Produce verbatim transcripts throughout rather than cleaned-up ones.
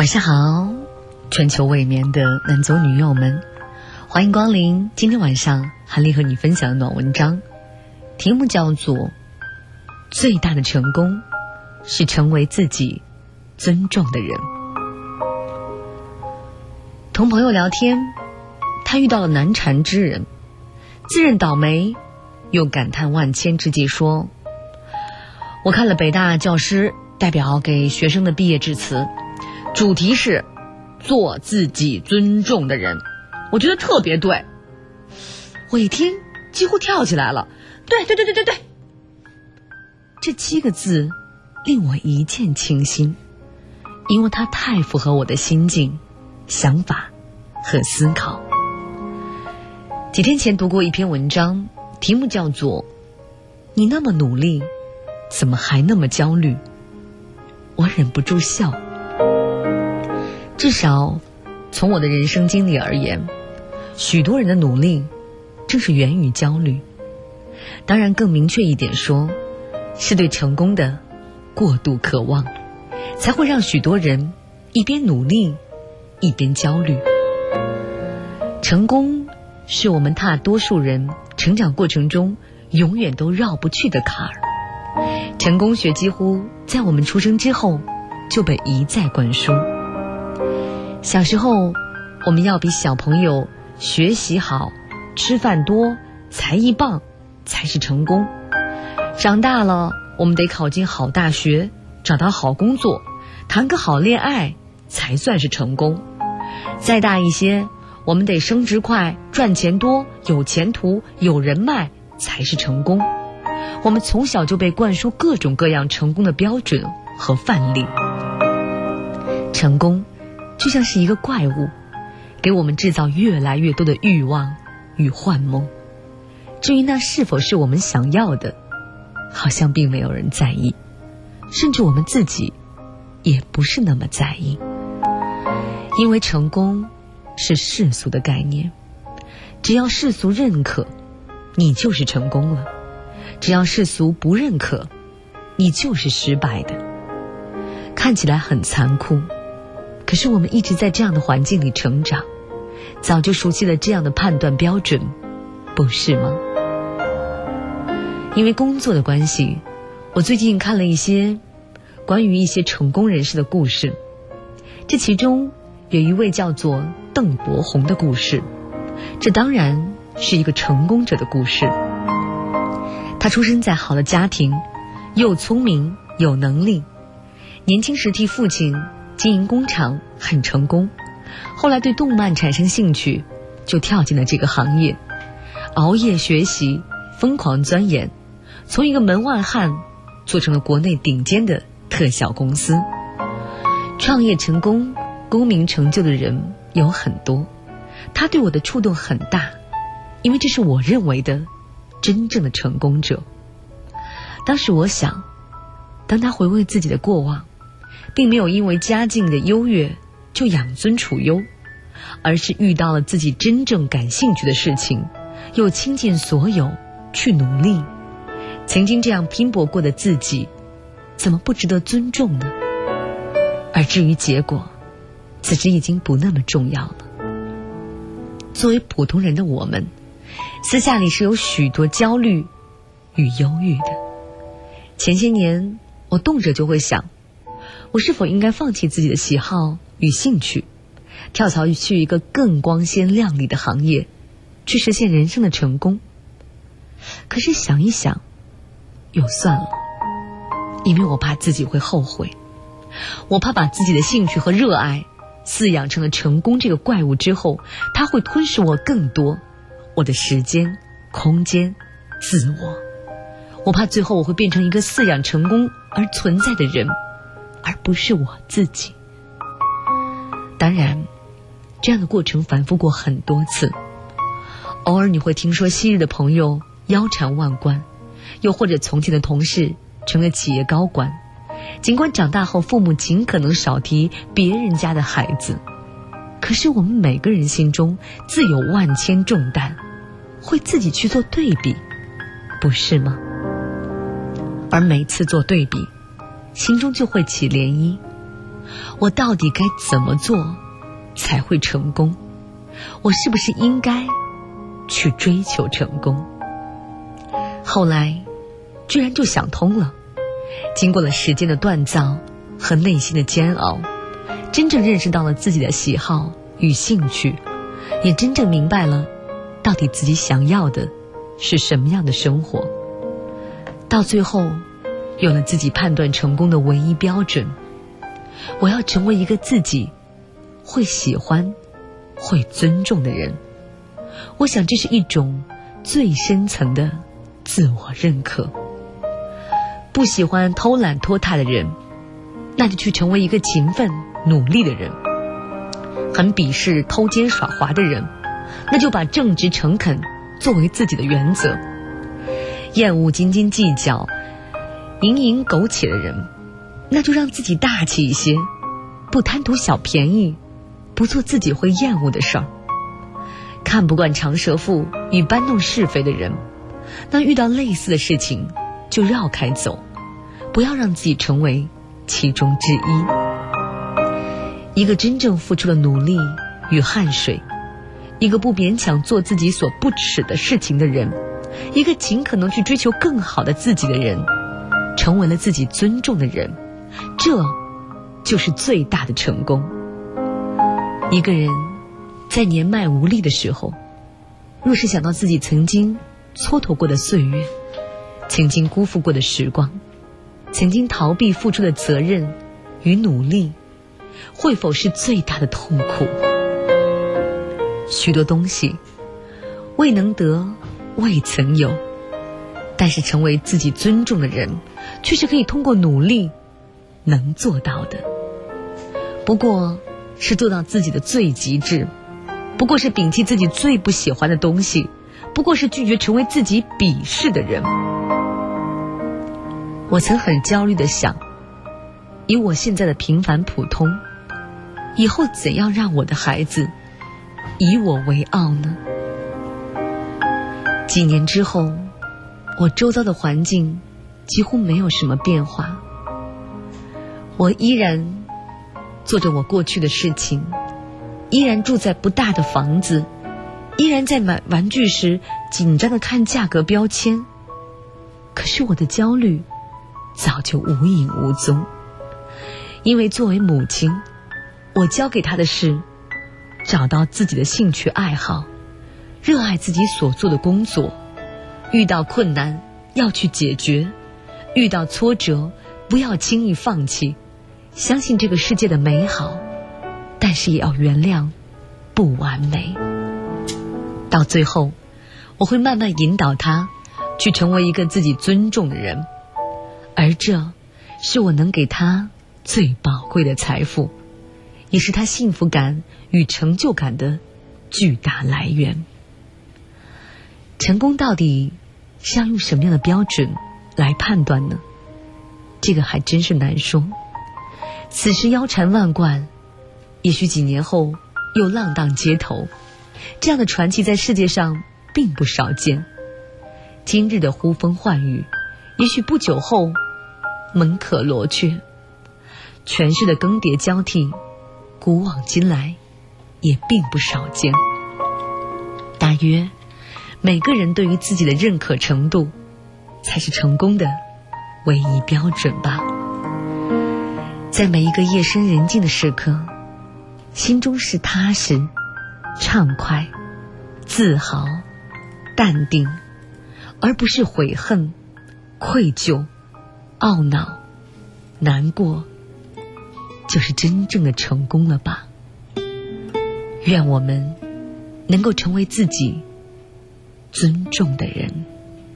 晚上好，全球未眠的男左女右们，欢迎光临今天晚上韩丽和你分享的暖文章，题目叫做最大的成功是成为自己尊重的人。同朋友聊天，他遇到了难缠之人，自认倒霉，又感叹万千之际说，我看了北大教师代表给学生的毕业致辞，主题是做自己尊重的人，我觉得特别对。我一听几乎跳起来了，对对对对对对，这七个字令我一见倾心，因为它太符合我的心境、想法和思考。几天前读过一篇文章，题目叫做你那么努力，怎么还那么焦虑？我忍不住笑。至少从我的人生经历而言，许多人的努力正是源于焦虑。当然更明确一点说，是对成功的过度渴望，才会让许多人一边努力一边焦虑。成功是我们大多数人成长过程中永远都绕不去的坎儿。成功学几乎在我们出生之后就被一再灌输。小时候我们要比小朋友学习好，吃饭多，才艺棒才是成功。长大了我们得考进好大学，找到好工作，谈个好恋爱才算是成功。再大一些，我们得升职快，赚钱多，有前途，有人脉才是成功。我们从小就被灌输各种各样成功的标准和范例。成功就像是一个怪物，给我们制造越来越多的欲望与幻梦。至于那是否是我们想要的，好像并没有人在意，甚至我们自己也不是那么在意。因为成功是世俗的概念，只要世俗认可，你就是成功了；只要世俗不认可，你就是失败的。看起来很残酷，可是我们一直在这样的环境里成长，早就熟悉了这样的判断标准，不是吗？因为工作的关系，我最近看了一些关于一些成功人士的故事，这其中有一位叫做邓伯鸿的故事，这当然是一个成功者的故事。他出生在好的家庭，又聪明有能力，年轻时替父亲经营工厂很成功，后来对动漫产生兴趣，就跳进了这个行业，熬夜学习，疯狂钻研，从一个门外汉做成了国内顶尖的特效公司。创业成功、功名成就的人有很多，他对我的触动很大，因为这是我认为的真正的成功者。当时我想，当他回味自己的过往，并没有因为家境的优越就养尊处优，而是遇到了自己真正感兴趣的事情，又倾尽所有去努力。曾经这样拼搏过的自己，怎么不值得尊重呢？而至于结果，此时已经不那么重要了。作为普通人的我们，私下里是有许多焦虑与忧郁的。前些年我动辄就会想，我是否应该放弃自己的喜好与兴趣，跳槽去一个更光鲜亮丽的行业，去实现人生的成功。可是想一想，又算了，因为我怕自己会后悔，我怕把自己的兴趣和热爱饲养成了成功这个怪物之后，它会吞噬我更多，我的时间、空间、自我。我怕最后我会变成一个饲养成功而存在的人，而不是我自己。当然，这样的过程反复过很多次。偶尔你会听说昔日的朋友腰缠万贯，又或者从前的同事成了企业高管，尽管长大后父母尽可能少提别人家的孩子，可是我们每个人心中自有万千重担，会自己去做对比，不是吗？而每次做对比，心中就会起涟漪。 我到底该怎么做才会成功？我是不是应该去追求成功？后来居然就想通了，经过了时间的锻造和内心的煎熬，真正认识到了自己的喜好与兴趣，也真正明白了到底自己想要的是什么样的生活。到最后有了自己判断成功的唯一标准，我要成为一个自己会喜欢会尊重的人。我想这是一种最深层的自我认可。不喜欢偷懒拖沓的人，那就去成为一个勤奋努力的人。很鄙视偷奸耍滑的人，那就把正直诚恳作为自己的原则。厌恶斤斤计较蝇营苟且的人，那就让自己大气一些，不贪图小便宜，不做自己会厌恶的事儿。看不惯长舌妇与搬弄是非的人，那遇到类似的事情就绕开走，不要让自己成为其中之一。一个真正付出了努力与汗水，一个不勉强做自己所不耻的事情的人，一个尽可能去追求更好的自己的人，成为了自己尊重的人，这就是最大的成功。一个人在年迈无力的时候，若是想到自己曾经蹉跎过的岁月，曾经辜负过的时光，曾经逃避付出的责任与努力，会否是最大的痛苦？许多东西未能得未曾有，但是成为自己尊重的人，却是可以通过努力能做到的。不过是做到自己的最极致，不过是摒弃自己最不喜欢的东西，不过是拒绝成为自己鄙视的人。我曾很焦虑地想，以我现在的平凡普通，以后怎样让我的孩子以我为傲呢？几年之后，我周遭的环境几乎没有什么变化，我依然做着我过去的事情，依然住在不大的房子，依然在买玩具时紧张地看价格标签。可是我的焦虑早就无影无踪，因为作为母亲，我教给她的是找到自己的兴趣爱好，热爱自己所做的工作，遇到困难要去解决，遇到挫折不要轻易放弃，相信这个世界的美好，但是也要原谅不完美。到最后，我会慢慢引导他去成为一个自己尊重的人，而这是我能给他最宝贵的财富，也是他幸福感与成就感的巨大来源。成功到底是要用什么样的标准来判断呢？这个还真是难说。此时腰缠万贯，也许几年后又浪荡街头，这样的传奇在世界上并不少见。今日的呼风唤雨，也许不久后门可罗雀。权势的更迭交替，古往今来也并不少见。大约每个人对于自己的认可程度，才是成功的唯一标准吧。在每一个夜深人静的时刻，心中是踏实、畅快、自豪、淡定，而不是悔恨、愧疚、懊恼、难过，就是真正的成功了吧。愿我们能够成为自己尊重的人。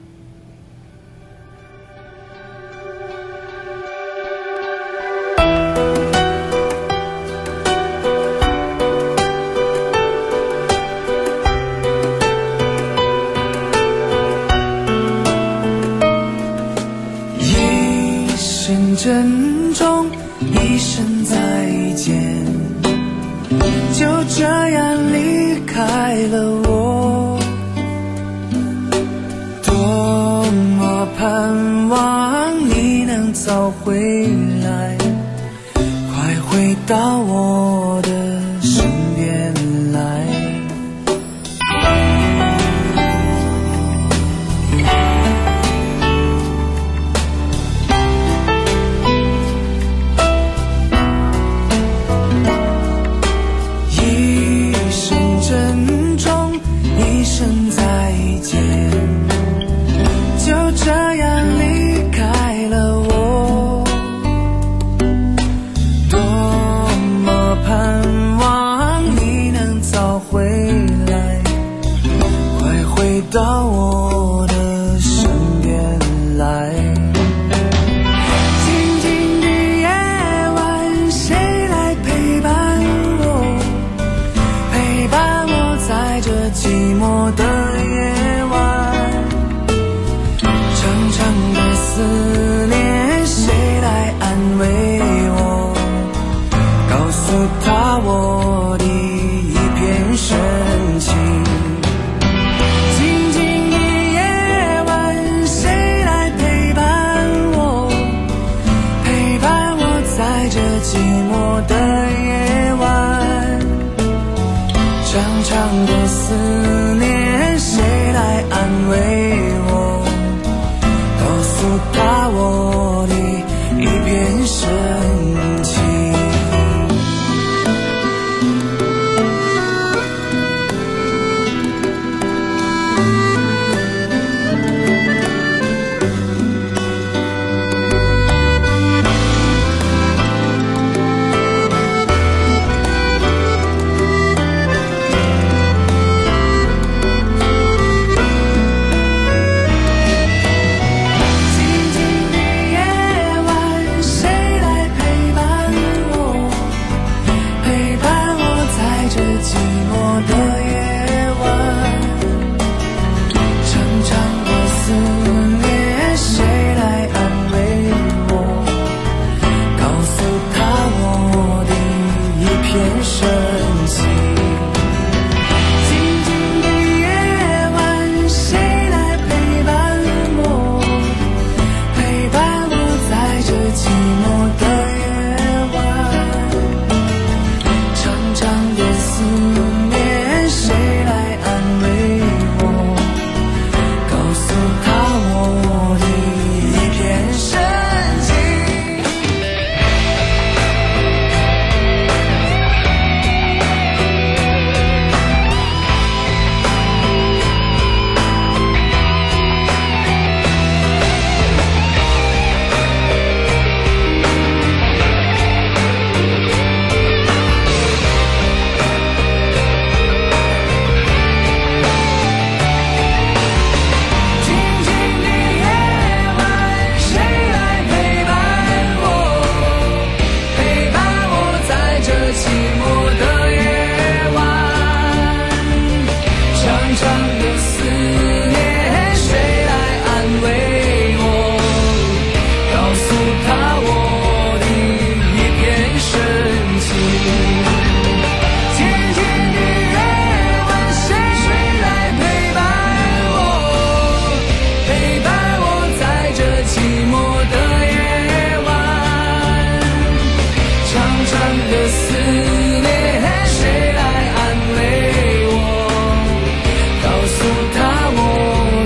一声珍重，一声再见，就这样离开了我。多么盼望你能早回来，快回到我的身边来。一声珍重，一声再见，就这样离开了我。多么盼望你能早回来，快回到我的身边来。静静的夜晚，谁来陪伴我，陪伴我在这寂寞的夜晚。长长的思念，谁来安慰我，告诉他我的一片深情。静静的夜晚，谁来陪伴我，陪伴我在这寂寞的夜晚。长长的思念，谁来安慰我，告诉他我的一片深情。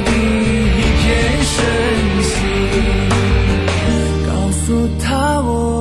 他我